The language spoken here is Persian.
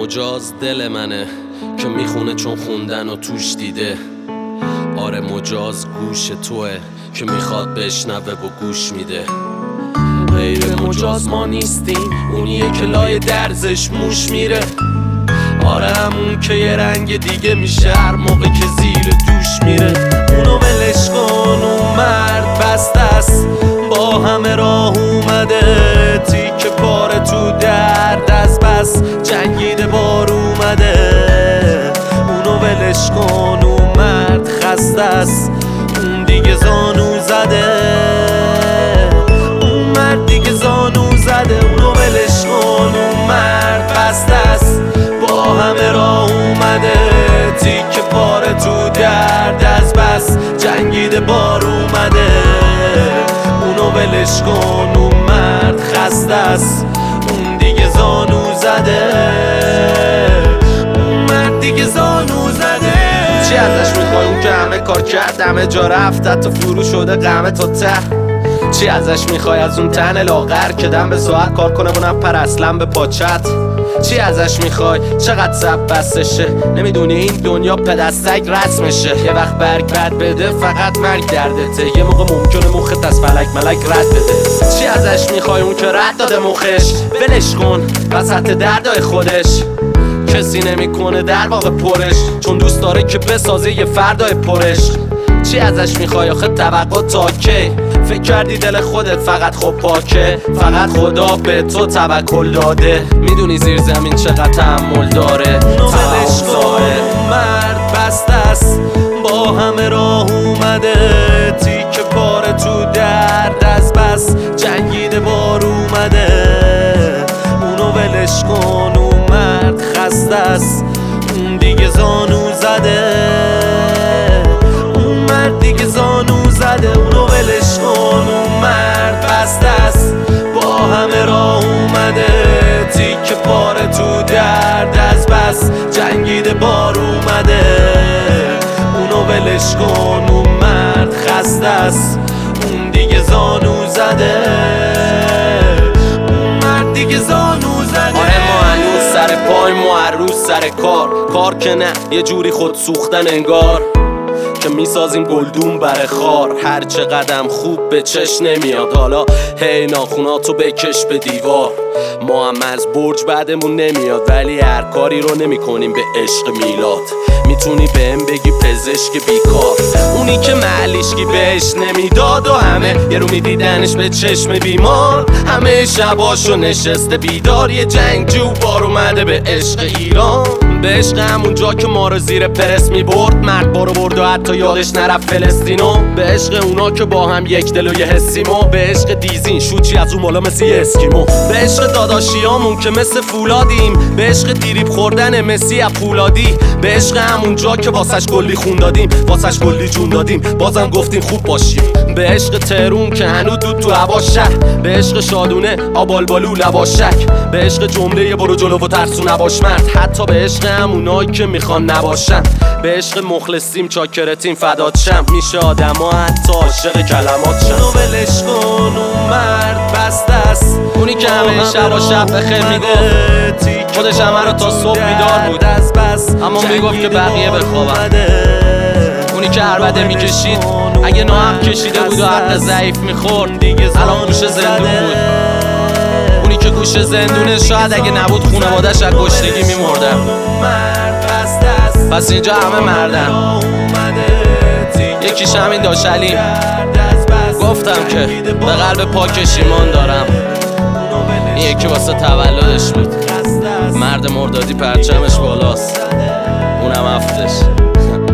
مجاز دل منه که میخونه چون خوندن و توش دیده. آره مجاز گوش توه که میخواد بشنوه و گوش میده. غیر مجاز ما نیستیم، اونیه که لای درزش موش میره. آره همون که یه رنگ دیگه میشه هر موقع که زیر دوش میره. اونو ولش کن، اون مرد بسته است، با همه راه اومده. تیکه پاره تو درد از بس جنگیده بار اومده. اونو ولش کن، اون مرد خسته است، اون دیگه زانو زده. اون مرد دیگه زانو زده. اونو ولش کن، اون مرد بسته است، با همه راه اومده. تیکه پاره تو درد از بس جنگیده بار اومده. اونو ولش کن، اون مرد خسته است، اون دیگه زانو زده. اون مرد دیگه زانو زده. چی ازش میخوای اون که همه کار کرد، همه جا رفت، حتی فرو شده غمه تا ته؟ چی ازش میخوای از اون تن لاغر که دم به ساعت کار کنه و نپر اصلا به پاچت؟ چی ازش میخوای؟ چقدر سب بستشه؟ نمیدونی این دنیا پدستک رسمشه. یه وقت برگ بد بده فقط مرگ دردته. یه موقع ممکنه مخت از فلک ملک رد بده. چی ازش میخوای اون که رد داده مخش؟ ولش کن وسط دردای خودش. کسی نمیکنه در واقع پرش، چون دوست داره که بسازه یه فردای پرش. چی ازش میخوای آخه توقع تا کی؟ فکر کردی دل خودت فقط خب پاکه؟ فقط خدا به تو توکل داده. میدونی زیر زمین چقدر تحمل داره. اونو ولش کن، مرد بسته است، با همه راه اومده. تیکه پاره تو درد از بس جنگیده بار اومده. اونو ولش کن، اون مرد خسته است، اون دیگه زانو زده. اون مرد دیگه زانو زده. اونو ولش کن، اون مرد بسته است، با همه راه اومده. تیکه پاره تو درد از بس جنگیده بار اومده. اونو ولش کن، اون مرد خسته است، اون دیگه زانو زده. اون مرد دیگه زانو زده. آره ما هنوز سر پای، ما هر روز سر کار که نه یه جوری خود سوختن انگار که میسازیم گلدون بر خار. هر چه قدم خوب به چش نمیاد، حالا هی ناخوناتو بکش به دیوار. ما هم از برج بعدمون نمیاد، ولی هر کاری رو نمی کنیم به عشق میلاد. میتونی بهم بگی پزشک بیکار، اونی که محلیشگی بهش نمیداد و همه یه رو میدیدنش به چشم بیمار. همه شباشو نشسته بیدار، یه جنگجو بار اومده به عشق ایران. به عشق همون جا که ما رو زیر پرس میبرد، مرد بارو برد و حتی یادش نرفت فلسطینو. به عشق اونا که با هم یک دل و یه حسیمو. به عشق دیزین شوچی از اون بالا مثل یه اسکیمو. به عشق داداشیامون که مثل فولادیم. به عشق دیریب خوردن مسی از پولادی. به عشق همون جا که واسش کلی خون دادیم، واسش کلی جون دادیم، بازم گفتیم خوب باشیم. به عشق تهرون که هنو دود تو هوا شهر. به عشق شادونه آبالبالو لباشک. به عشق جمله برو جلو و ترسو نباش مرد، حتی به عشق همونایی که میخوان نباشن. به عشق مخلصیم چاکرتیم فدات شم. میشه آدما حتی عاشق کلمات شن. اونو ولش کن، اون مرد بسته است، اونی که همه شب و شب بخیر میگفت، خودش همه رو تا صبح بیدار بود اما میگفت که بقیه بخوابن. اونی که عربده میکشید اگه ناحق کشیده بود و حق ضعیف میخورد، الان گوشه زندون بود. اونی که گوشه زندونه شاید اگه نبود خونوادش از گشنگی میمردن. پس اینجا همه مردن، یکیش همین داشلی. گفتم که به قلب پاکش ایمان دارم. این یکی واسه تولدش بود، مرد مردادی پرچمش بالاست، اونم هفتش.